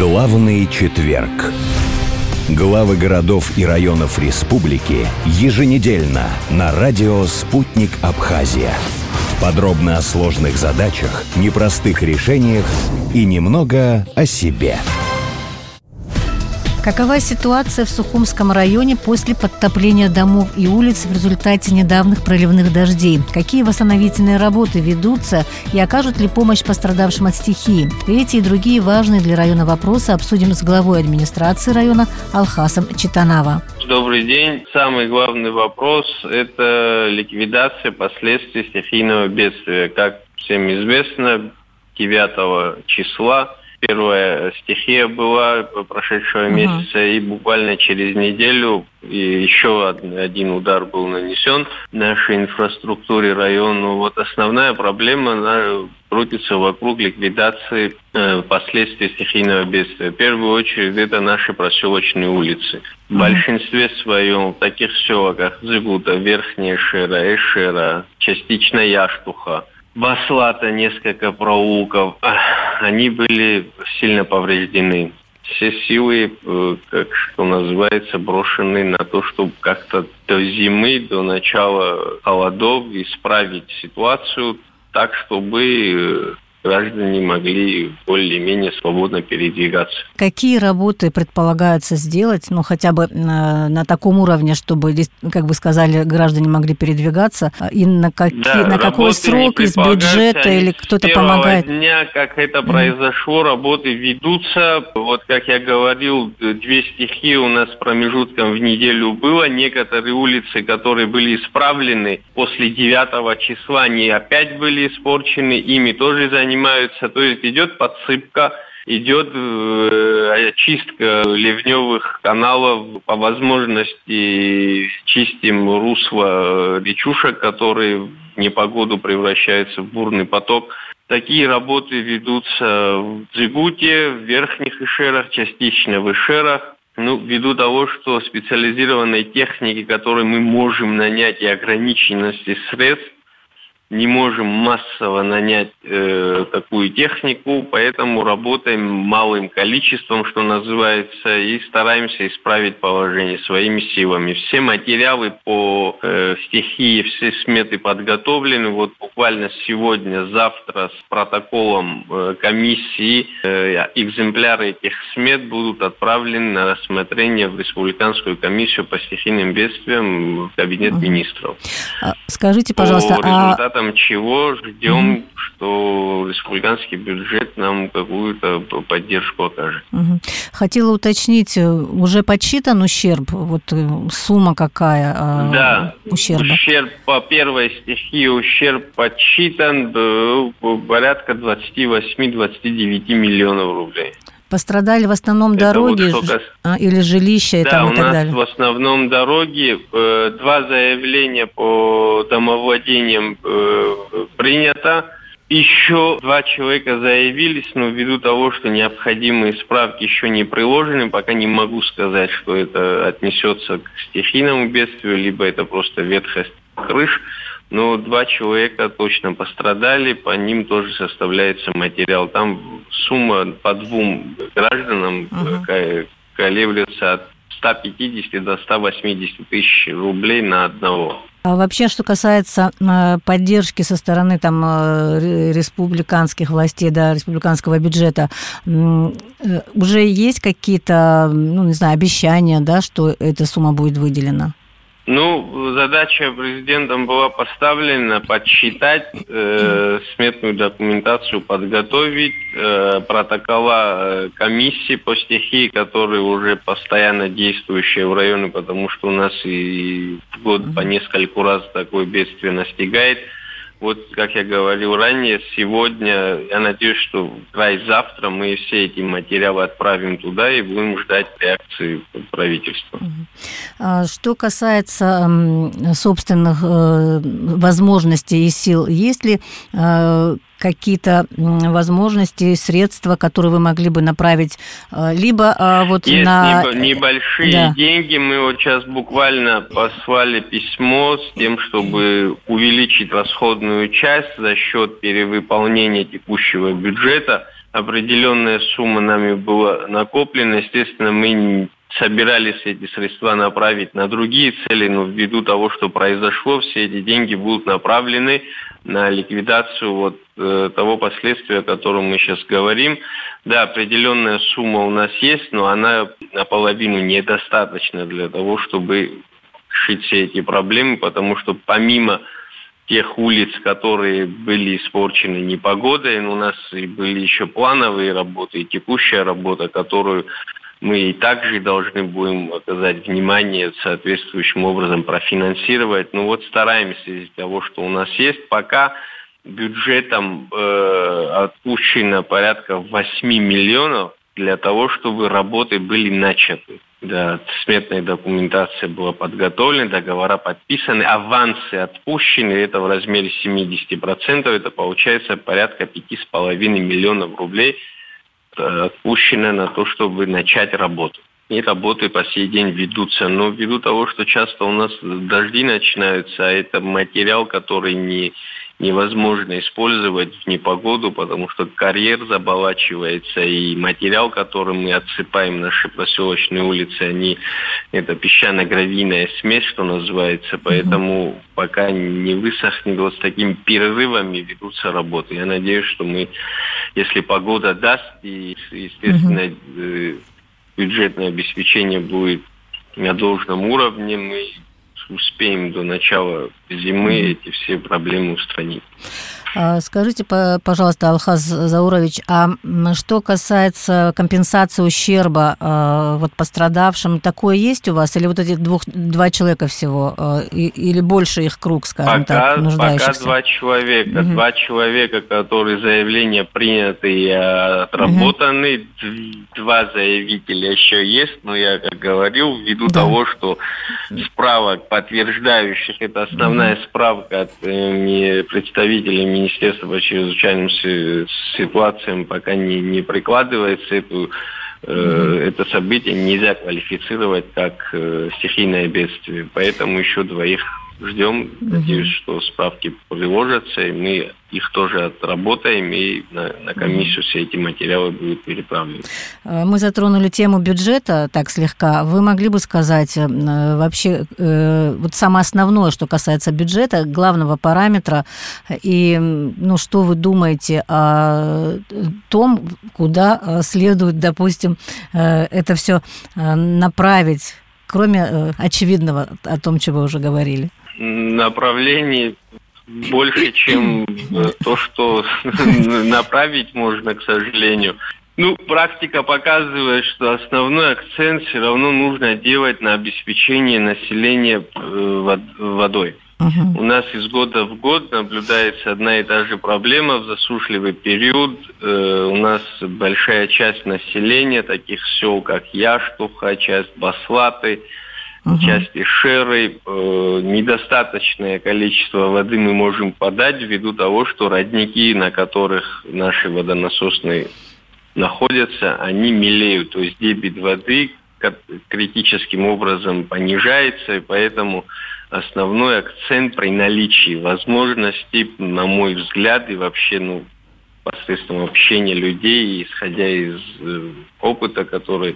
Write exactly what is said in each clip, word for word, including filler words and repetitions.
Главный четверг. Главы городов и районов республики еженедельно на радио «Спутник Абхазия». Подробно о сложных задачах, непростых решениях и немного о себе. Какова ситуация в Сухумском районе после подтопления домов и улиц в результате недавних проливных дождей? Какие восстановительные работы ведутся и окажут ли помощь пострадавшим от стихии? Эти и другие важные для района вопросы обсудим с главой администрации района Алхасом Читанава. Добрый день. Самый главный вопрос – это ликвидация последствий стихийного бедствия. Как всем известно, девятого числа первая стихия была прошедшего uh-huh. месяца, и буквально через неделю и еще один удар был нанесен нашей инфраструктуре района. Вот основная проблема она крутится вокруг ликвидации э, последствий стихийного бедствия. В первую очередь это наши проселочные улицы. В uh-huh. большинстве своем в таких селах, как Зыгута, Верхняя Шера, Эшера, частично Яштуха, Баслата, несколько проулков, они были сильно повреждены. Все силы, как что называется, брошены на то, чтобы как-то до зимы, до начала холодов исправить ситуацию так, чтобы граждане могли более-менее свободно передвигаться. Какие работы предполагается сделать, ну, хотя бы на, на таком уровне, чтобы, как вы сказали, граждане могли передвигаться, и на, какие, да, на какой срок из бюджета или кто-то помогает? С первого дня, как это mm-hmm. произошло, работы ведутся. Вот, как я говорил, две стихии у нас с промежутком в неделю было. Некоторые улицы, которые были исправлены после девятого числа, они опять были испорчены, ими тоже занимаются. занимаются, то есть идет подсыпка, идет э, очистка ливневых каналов, по возможности чистим русло речушек, которые в непогоду превращаются в бурный поток. Такие работы ведутся в Дзигуте, в Верхних Эшерах, частично в Эшерах. Ну, ввиду того, что специализированной техники, которую мы можем нанять, и ограниченности средств, не можем массово нанять э, такую технику, поэтому работаем малым количеством, что называется, и стараемся исправить положение своими силами. Все материалы по э, стихии, все сметы подготовлены. Вот буквально сегодня, завтра с протоколом э, комиссии э, экземпляры этих смет будут отправлены на рассмотрение в Республиканскую комиссию по стихийным бедствиям в Кабинет угу. министров. Скажите, пожалуйста, по результатам чего ждем, mm-hmm. что республиканский бюджет нам какую-то поддержку окажет. Mm-hmm. Хотела уточнить, уже подсчитан ущерб? Вот сумма какая да, ущерба? Ущерб по первой стихии, ущерб подсчитан порядка двадцать восемь - двадцать девять миллионов рублей. Пострадали в основном это дороги вот ж... а, или жилища и, да, там, и так у далее? нас в основном дороги. Э, два заявления по домовладениям э, принято. Еще два человека заявились, но ввиду того, что необходимые справки еще не приложены, пока не могу сказать, что это отнесется к стихийному бедствию, либо это просто ветхость крыш. Но два человека точно пострадали, по ним тоже составляется материал. Там сумма по двум гражданам uh-huh. колеблется от ста пятидесяти до ста восьмидесяти тысяч рублей на одного. А вообще, что касается поддержки со стороны там, республиканских властей, да, республиканского бюджета, уже есть какие-то, ну, не знаю, обещания, да, что эта сумма будет выделена? Ну, задача президентом была поставлена подсчитать, э, сметную документацию подготовить, э, протокола комиссии по стихии, которые уже постоянно действующие в районе, потому что у нас и в год по нескольку раз такое бедствие настигает. Вот, как я говорил ранее, сегодня, я надеюсь, что край завтра мы все эти материалы отправим туда и будем ждать реакции правительства. Что касается собственных возможностей и сил, есть ли какие-то возможности, средства, которые вы могли бы направить либо вот есть на... небольшие да. деньги. Мы вот сейчас буквально послали письмо с тем, чтобы увеличить расходную часть за счет перевыполнения текущего бюджета. определенная сумма нами была накоплена. Естественно, мы собирались эти средства направить на другие цели, но ввиду того, что произошло, все эти деньги будут направлены на ликвидацию вот э, того последствия, о котором мы сейчас говорим. Да, определенная сумма у нас есть, но она наполовину недостаточна для того, чтобы решить все эти проблемы, потому что помимо тех улиц, которые были испорчены непогодой, у нас и были еще плановые работы, и текущая работа, которую мы и также должны будем оказать внимание, соответствующим образом профинансировать. Ну вот стараемся из того, что у нас есть. Пока бюджетом э, отпущено порядка восемь миллионов для того, чтобы работы были начаты. Да, сметная документация была подготовлена, договора подписаны, авансы отпущены, это в размере семьдесят процентов, это получается порядка пять с половиной миллионов рублей отпущено на то, чтобы начать работу. И работы по сей день ведутся. Но ввиду того, что часто у нас дожди начинаются, а это материал, который не, невозможно использовать в непогоду, потому что карьер заболачивается, и материал, которым мы отсыпаем наши проселочные улицы, они, это песчано-гравийная смесь, что называется, поэтому mm-hmm. пока не высохнет, вот с такими перерывами ведутся работы. Я надеюсь, что мы, если погода даст, и, естественно, mm-hmm. бюджетное обеспечение будет на должном уровне, мы успеем до начала зимы эти все проблемы устранить. Скажите, пожалуйста, Алхаз Заурович, а что касается компенсации ущерба вот пострадавшим, такое есть у вас? Или вот эти двух, два человека всего? Или больше их круг, скажем пока, так, нуждающихся? Пока два человека. Угу. Два человека, которые заявления приняты и отработаны. Угу. Два заявителя еще есть, но я, как говорил, ввиду да. того, что справок подтверждающих, это основная угу. справка от э, представителей Министерство по чрезвычайным ситуациям пока не, не прикладывается. Эту, э, mm-hmm. Это событие нельзя квалифицировать как э, стихийное бедствие. Поэтому еще двоих ждем. Mm-hmm. Надеюсь, что справки приложатся, и мы их тоже отработаем, и на, на комиссию все эти материалы будут переправлены. Мы затронули тему бюджета так слегка. Вы могли бы сказать вообще вот самое основное, что касается бюджета, главного параметра, и ну, что вы думаете о том, куда следует, допустим, это все направить, кроме очевидного о том, чего вы уже говорили? Направлений больше, чем то, что направить можно, к сожалению. Ну, практика показывает, что основной акцент все равно нужно делать на обеспечение населения водой. Uh-huh. У нас из года в год наблюдается одна и та же проблема. В засушливый период э, у нас большая часть населения, таких сел, как Яштуха, часть Баслаты, uh-huh. часть Ишеры, э, недостаточное количество воды мы можем подать ввиду того, что родники, на которых наши водонасосные находятся, они мелеют. То есть дебит воды критическим образом понижается, и поэтому основной акцент при наличии возможностей, на мой взгляд, и вообще, ну, посредством общения людей, исходя из э, опыта, который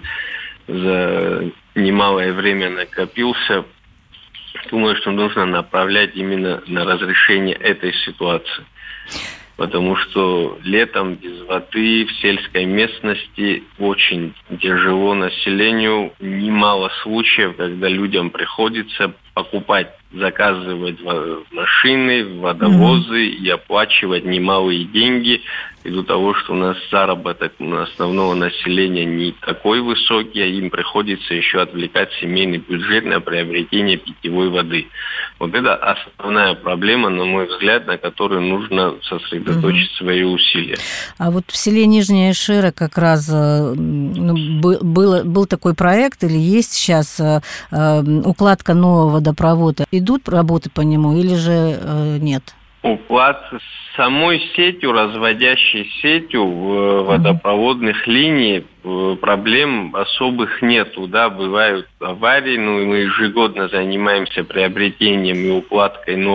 за немалое время накопился, думаю, что нужно направлять именно на разрешение этой ситуации. Потому что летом без воды в сельской местности очень тяжело населению. Немало случаев, когда людям приходится покупать, заказывать машины, водовозы mm-hmm. и оплачивать немалые деньги ввиду того, что у нас заработок основного населения не такой высокий, а им приходится еще отвлекать семейный бюджет на приобретение питьевой воды. Вот это основная проблема, на мой взгляд, на которую нужно сосредоточить mm-hmm. свои усилия. А вот в селе Нижняя Ишера как раз ну, был, был такой проект, или есть сейчас э, укладка нового водопровода. Идут работы по нему или же э, нет? Уклад с самой сетью, разводящей сетью водопроводных mm-hmm. линий проблем особых нету, да, бывают аварии, но мы ежегодно занимаемся приобретением и укладкой новых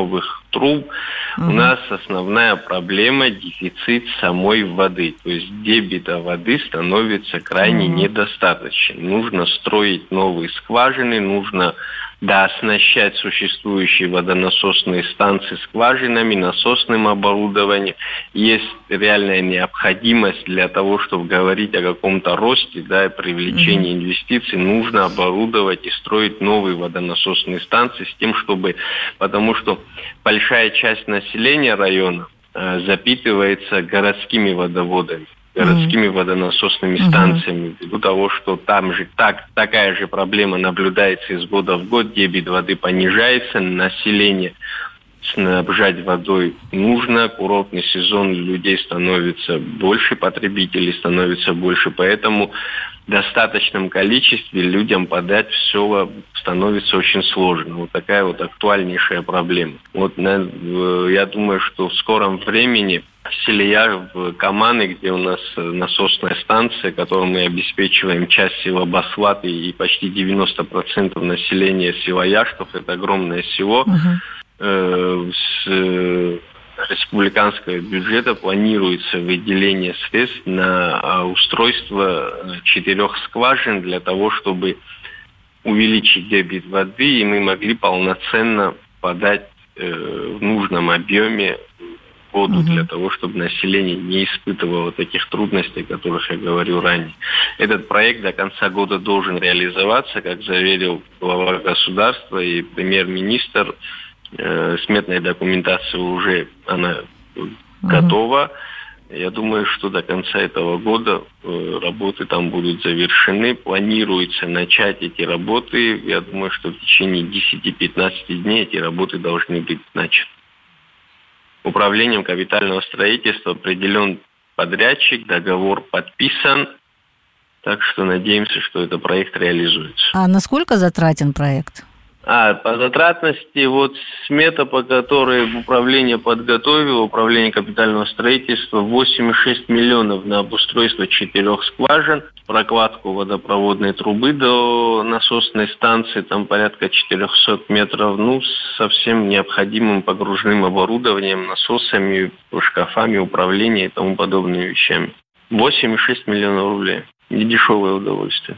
труб. Угу. У нас основная проблема – дефицит самой воды. То есть дебита воды становится крайне угу. недостаточно. Нужно строить новые скважины, нужно дооснащать существующие водонасосные станции скважинами, насосным оборудованием. Есть реальная необходимость для того, чтобы говорить о каком-то росте, да, и привлечении mm-hmm. инвестиций, нужно оборудовать и строить новые водонасосные станции с тем, чтобы, потому что большая часть населения района э, запитывается городскими водоводами, городскими mm-hmm. водонасосными станциями, ввиду того, что там же так, такая же проблема наблюдается из года в год, дебит воды понижается, население снабжать водой нужно, курортный сезон, людей становится больше, потребителей становится больше, поэтому в достаточном количестве людям подать все становится очень сложно. Вот такая вот актуальнейшая проблема. Вот я думаю, что в скором времени в селе Яр, в Каманы, где у нас насосная станция, которую мы обеспечиваем часть села Баслат и почти девяносто процентов населения села Яштов, это огромное село, uh-huh. э, с э, республиканского бюджета планируется выделение средств на устройство четырех скважин для того, чтобы увеличить дебит воды, и мы могли полноценно подать э, в нужном объеме воду угу. для того, чтобы население не испытывало таких трудностей, о которых я говорил ранее. Этот проект до конца года должен реализоваться, как заверил глава государства и премьер-министр. Э, сметная документация уже она угу. готова. Я думаю, что до конца этого года э, работы там будут завершены. Планируется начать эти работы. Я думаю, что в течение десяти-пятнадцати дней эти работы должны быть начаты. Управлением капитального строительства определен подрядчик, договор подписан. Так что надеемся, что этот проект реализуется. А насколько затратен проект? А, по затратности, вот смета, по которой управление подготовило, управление капитального строительства, восемь целых шесть десятых миллионов на обустройство четырех скважин, прокладку водопроводной трубы до насосной станции, там порядка четыреста метров, ну, со всем необходимым погружным оборудованием, насосами, шкафами управления и тому подобными вещами. восемь целых шесть десятых миллионов рублей. Недешевое удовольствие.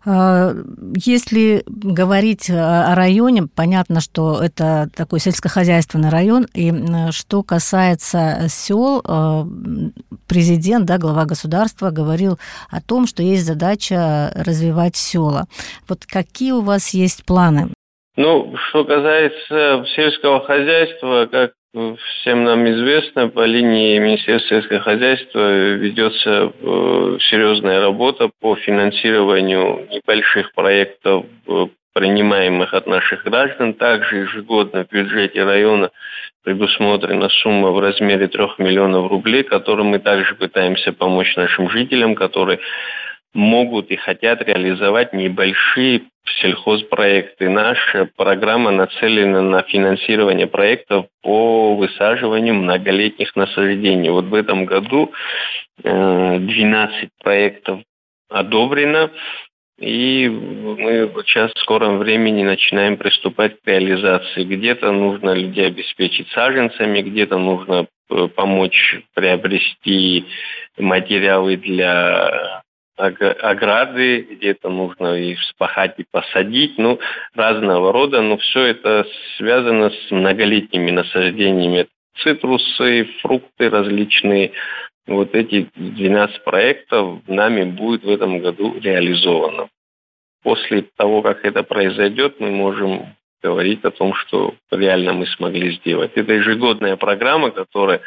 Если говорить о районе, понятно, что это такой сельскохозяйственный район, и что касается сел, президент, да, глава государства говорил о том, что есть задача развивать села. Вот какие у вас есть планы? Ну, что касается сельского хозяйства, как всем нам известно, по линии Министерства сельского хозяйства ведется серьезная работа по финансированию небольших проектов, принимаемых от наших граждан. Также ежегодно в бюджете района предусмотрена сумма в размере трех миллионов рублей, которым мы также пытаемся помочь нашим жителям, которые могут и хотят реализовать небольшие сельхозпроекты. Наша программа нацелена на финансирование проектов по высаживанию многолетних насаждений. Вот в этом году двенадцать проектов одобрено, и мы сейчас в скором времени начинаем приступать к реализации. Где-то нужно людей обеспечить саженцами, где-то нужно помочь приобрести материалы для ограды, где-то нужно и вспахать, и посадить, ну, разного рода, но все это связано с многолетними насаждениями. Цитрусы, фрукты различные. Вот эти двенадцать проектов нами будет в этом году реализовано. После того, как это произойдет, мы можем говорить о том, что реально мы смогли сделать. Это ежегодная программа, которая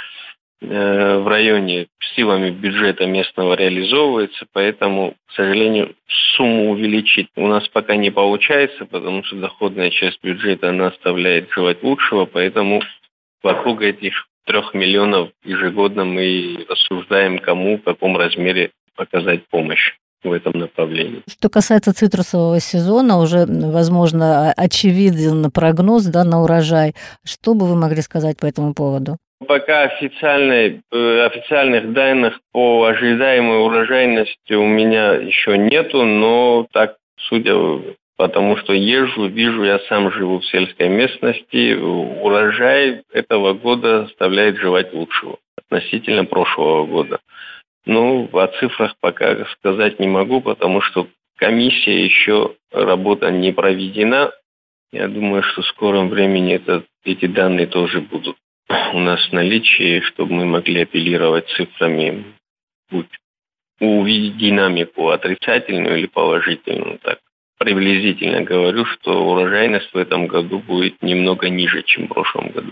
в районе силами бюджета местного реализовывается, поэтому, к сожалению, сумму увеличить у нас пока не получается, потому что доходная часть бюджета, она оставляет желать лучшего, поэтому вокруг этих трех миллионов ежегодно мы рассуждаем, кому, в каком размере оказать помощь в этом направлении. Что касается цитрусового сезона, уже, возможно, очевиден прогноз, да, на урожай. Что бы вы могли сказать по этому поводу? Пока официальной, официальных данных по ожидаемой урожайности у меня еще нету, но так, судя по потому что езжу, вижу, я сам живу в сельской местности, урожай этого года оставляет желать лучшего относительно прошлого года. Ну, о цифрах пока сказать не могу, потому что комиссия еще, работа не проведена. Я думаю, что в скором времени это, эти данные тоже будут у нас в наличии, чтобы мы могли апеллировать цифрами, увидеть динамику отрицательную или положительную. Так, приблизительно говорю, что урожайность в этом году будет немного ниже, чем в прошлом году.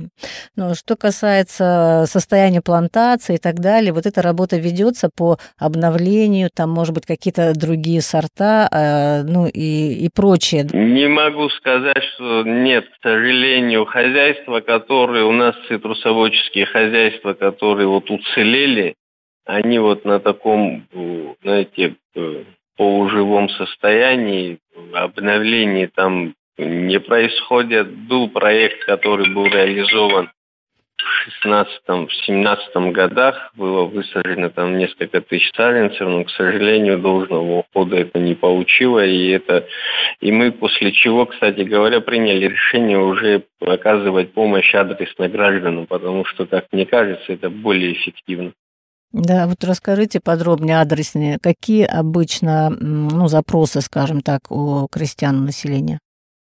Ну, что касается состояния плантации и так далее, вот эта работа ведется по обновлению, там, может быть, какие-то другие сорта, э, ну и, и прочее. Не могу сказать, что нет, к сожалению, хозяйства, которые у нас, цитрусоводческие хозяйства, которые вот уцелели, они вот на таком, знаете, полуживом состоянии, обновлений там не происходит. Был проект, который был реализован в шестнадцатом, в семнадцатом годах, было высажено там несколько тысяч саженцев, но, к сожалению, должного ухода это не получило, и это, и мы после чего, кстати говоря, приняли решение уже оказывать помощь адресно гражданам, потому что, как мне кажется, это более эффективно. Да, вот расскажите подробнее, адреснее, какие обычно, ну, запросы, скажем так, у крестьян населения?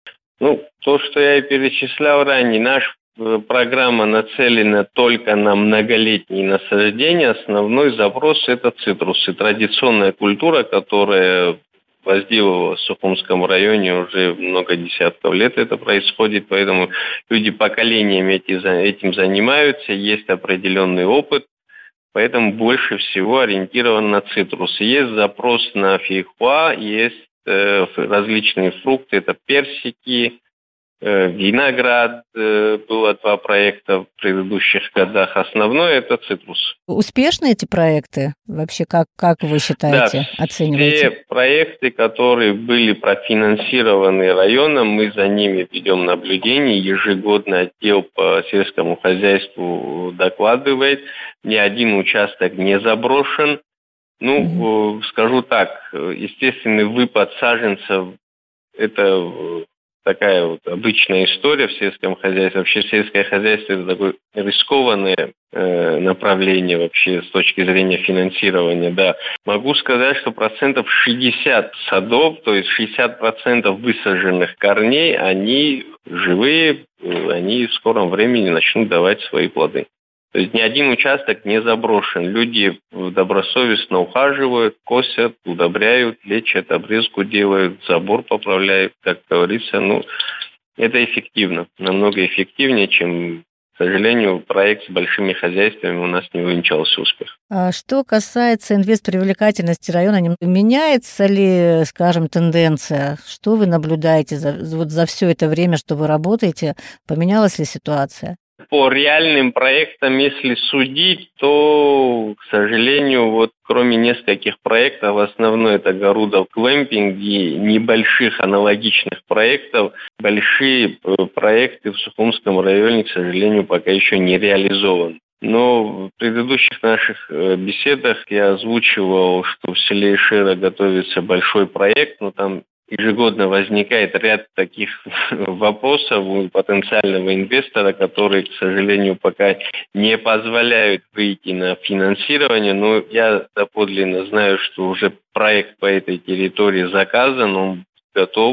Ну, то, что я и перечислял ранее, наша программа нацелена только на многолетние насаждения. Основной запрос – это цитрусы. Традиционная культура, которая возделывалась в Сухумском районе уже много десятков лет это происходит, поэтому люди поколениями этим занимаются, есть определенный опыт. Поэтому больше всего ориентирован на цитрусы. Есть запрос на фейхоа, есть э, различные фрукты, это персики, э, виноград, э, было два проекта в предыдущих годах. Основное это цитрус. Успешны эти проекты? Вообще, как, как вы считаете, да, оцениваете? Все проекты, которые были профинансированы районом, мы за ними ведем наблюдение. Ежегодно отдел по сельскому хозяйству докладывает. Ни один участок не заброшен. Ну, mm-hmm. скажу так, естественный выпад саженцев – это такая вот обычная история в сельском хозяйстве. Вообще сельское хозяйство – это такое рискованное э, направление вообще с точки зрения финансирования. Да. Могу сказать, что процентов шестьдесят садов, то есть шестьдесят процентов высаженных корней, они живые, они в скором времени начнут давать свои плоды. То есть ни один участок не заброшен. Люди добросовестно ухаживают, косят, удобряют, лечат, обрезку делают, забор поправляют, как говорится. Ну, это эффективно, намного эффективнее, чем, к сожалению, проект с большими хозяйствами у нас не увенчался успехом. А что касается инвестпривлекательности района, меняется ли, скажем, тенденция? Что вы наблюдаете за, вот за все это время, что вы работаете? Поменялась ли ситуация? По реальным проектам, если судить, то, к сожалению, вот кроме нескольких проектов, основной это Гарудов Клэмпинг и небольших аналогичных проектов, большие проекты в Сухумском районе, к сожалению, пока еще не реализованы. Но в предыдущих наших беседах я озвучивал, что в селе Ишера готовится большой проект, но там ежегодно возникает ряд таких вопросов у потенциального инвестора, которые, к сожалению, пока не позволяют выйти на финансирование. Но я доподлинно знаю, что уже проект по этой территории заказан, он готов,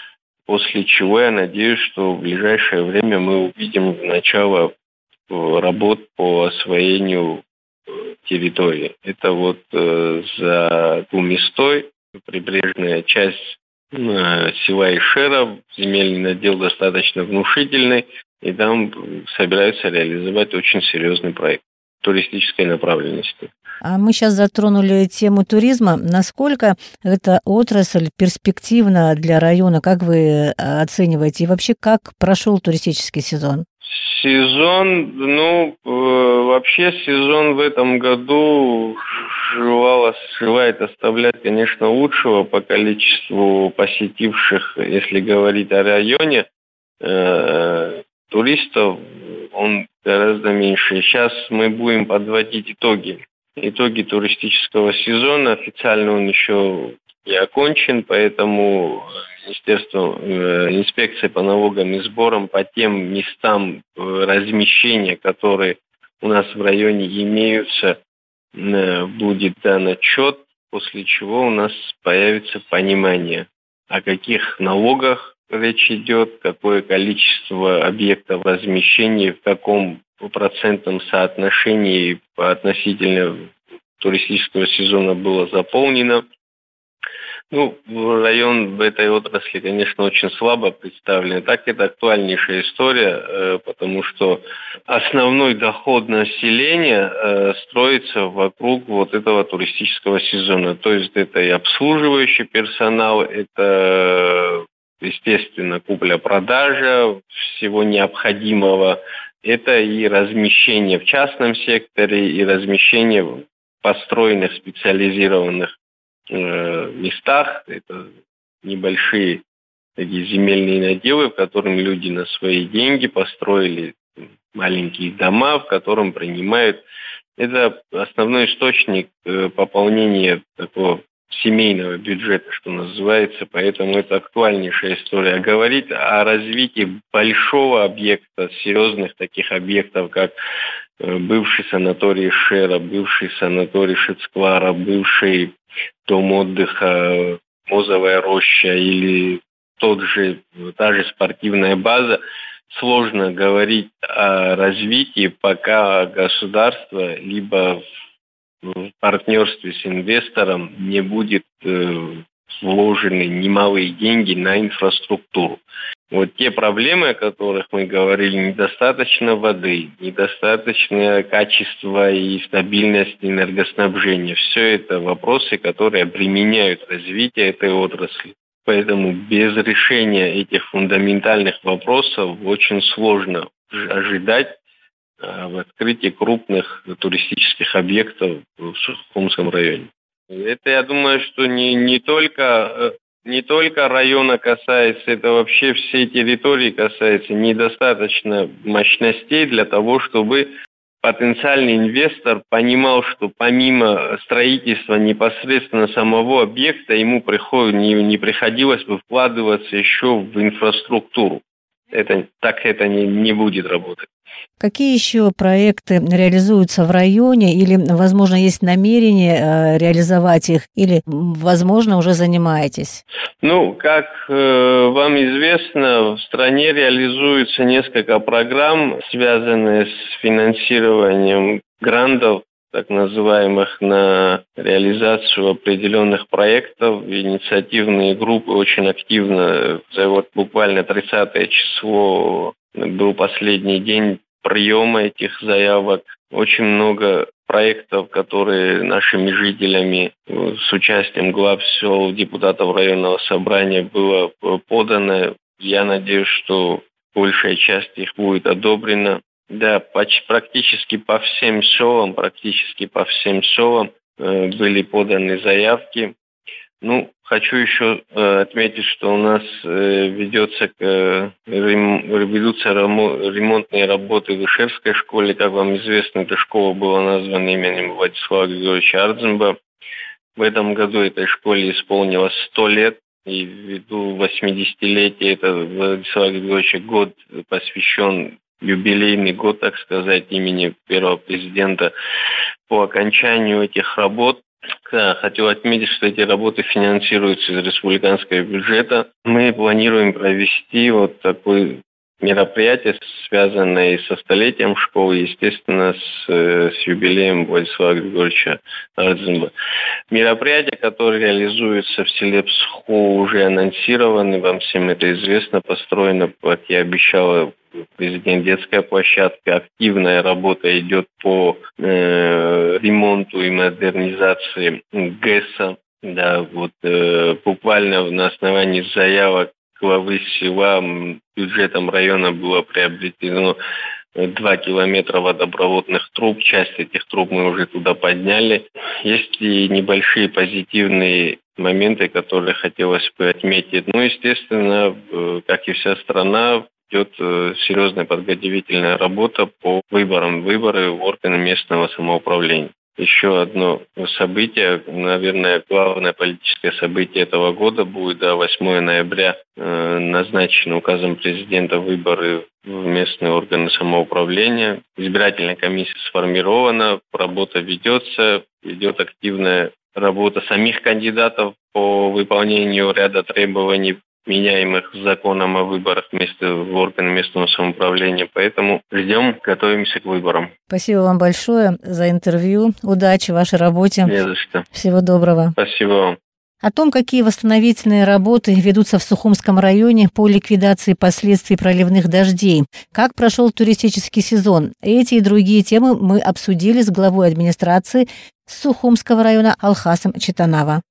после чего я надеюсь, что в ближайшее время мы увидим начало работ по освоению территории. Это вот э, за Гумистой, прибрежная часть села Ишера, земельный надел достаточно внушительный, и там собираются реализовать очень серьезный проект туристической направленности. А мы сейчас затронули тему туризма. Насколько эта отрасль перспективна для района? Как вы оцениваете? И вообще, как прошел туристический сезон? Сезон, ну, э, вообще сезон в этом году желало, желает оставлять, конечно, лучшего по количеству посетивших, если говорить о районе, э, туристов, он гораздо меньше. Сейчас мы будем подводить итоги. Итоги туристического сезона. Официально он еще не окончен, поэтому Министерством, э, инспекцией по налогам и сборам по тем местам э, размещения, которые у нас в районе имеются, э, будет дан отчет, после чего у нас появится понимание, о каких налогах речь идет, какое количество объектов размещения, в каком процентном соотношении по относительно туристического сезона было заполнено. Ну, район в этой отрасли, конечно, очень слабо представлен. Так это актуальнейшая история, потому что основной доход населения строится вокруг вот этого туристического сезона. То есть это и обслуживающий персонал, это, естественно, купля-продажа всего необходимого. Это и размещение в частном секторе, и размещение в построенных специализированных местах. Это небольшие такие земельные наделы, в которых люди на свои деньги построили маленькие дома, в котором принимают. Это основной источник пополнения такого семейного бюджета, что называется, поэтому это актуальнейшая история. А говорить о развитии большого объекта, серьезных таких объектов, как бывший санаторий Шера, бывший санаторий Шицклара, бывший дом отдыха Мозовая роща или тот же, та же спортивная база, сложно говорить о развитии, пока государство либо в партнерстве с инвестором не будет э, вложены немалые деньги на инфраструктуру. Вот те проблемы, о которых мы говорили, недостаточно воды, недостаточное качество и стабильность энергоснабжения. Все это вопросы, которые обременяют развитие этой отрасли. Поэтому без решения этих фундаментальных вопросов очень сложно ожидать в открытии крупных туристических объектов в Сухумском районе. Это, я думаю, что не, не только... Не только района касается, это вообще всей территории касается. Недостаточно мощностей для того, чтобы потенциальный инвестор понимал, что помимо строительства непосредственно самого объекта, ему приход, не, не приходилось бы вкладываться еще в инфраструктуру. Это, так это не, не будет работать. Какие еще проекты реализуются в районе или, возможно, есть намерение реализовать их или, возможно, уже занимаетесь? Ну, как э, вам известно, в стране реализуется несколько программ, связанных с финансированием грантов, так называемых, на реализацию определенных проектов. Инициативные группы очень активно, вот буквально тридцатое число был последний день приема этих заявок. Очень много проектов, которые нашими жителями с участием глав сел, депутатов районного собрания было подано. Я надеюсь, что большая часть их будет одобрена. Да, почти, практически по всем селам, практически по всем селам э, были поданы заявки. Ну, хочу еще э, отметить, что у нас э, ведется, э, рем, ведутся ремонтные работы в Ишевской школе. Как вам известно, эта школа была названа именем Владислава Григорьевича Ардзенба. В этом году этой школе исполнилось сто лет. И ввиду восьмидесятилетия этого Владислава Григорьевича год посвящен, юбилейный год, так сказать, имени первого президента. По окончанию этих работ хотел отметить, что эти работы финансируются из республиканского бюджета. Мы планируем провести вот такое мероприятие, связанное со столетием школы, естественно, с, с юбилеем Владислава Григорьевича Ардзенба. Мероприятия, которые реализуются в селе Псху, уже анонсированы, вам всем это известно, построено, как я обещала, президент, детская площадка. Активная работа идет по э, ремонту и модернизации ГЭСа. Да, вот э, буквально на основании заявок главы села бюджетом района было приобретено два километра водопроводных труб. Часть этих труб мы уже туда подняли. Есть и небольшие позитивные моменты, которые хотелось бы отметить. Ну, естественно, как и вся страна, идет серьезная подготовительная работа по выборам, выборы в органы местного самоуправления. еще одно событие, наверное, главное политическое событие этого года будет до восьмого ноября э, назначены указом президента выборы в местные органы самоуправления. Избирательная комиссия сформирована, работа ведется, идет активная работа самих кандидатов по выполнению ряда требований, меняемых законом о выборах вместо в органы местного самоуправления. Поэтому ждем, готовимся к выборам. Спасибо вам большое за интервью. Удачи в вашей работе. Не за что. Всего доброго. Спасибо вам. О том, какие восстановительные работы ведутся в Сухумском районе по ликвидации последствий проливных дождей, как прошел туристический сезон. Эти и другие темы мы обсудили с главой администрации Сухумского района Алхасом Читанава.